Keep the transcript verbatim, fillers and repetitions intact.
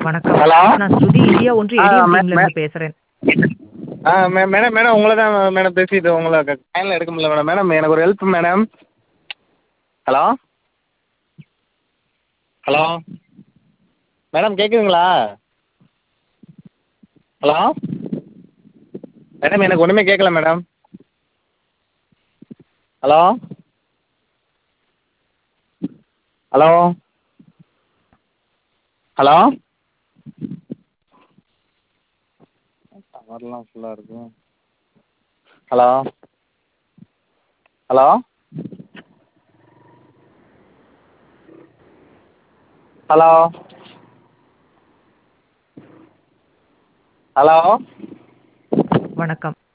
வணக்கம். ஹலோ நான் ஸ்ருதி இந்தியா ஒன்று ஆ ஏடிஎம் மே மே டீம்லேருந்து பேசுறேன். ஆ மே மேடம் மேடம் உங்கள தான் மேடம் பேசிட்டு உங்கள க லைன்ல எடுக்க முடியல மேடம் மேடம் எனக்கு ஒரு help madam hello hello madam கேட்குதுங்களா ஹலோ மேடம் எனக்கு ஒன்றுமே கேட்கல மேடம் ஹலோ ஹலோ ஹலோ டவர்லாம் ஃபுல்லாக இருக்கு ஹலோ ஹலோ ஹலோ ஹலோ வணக்கம்.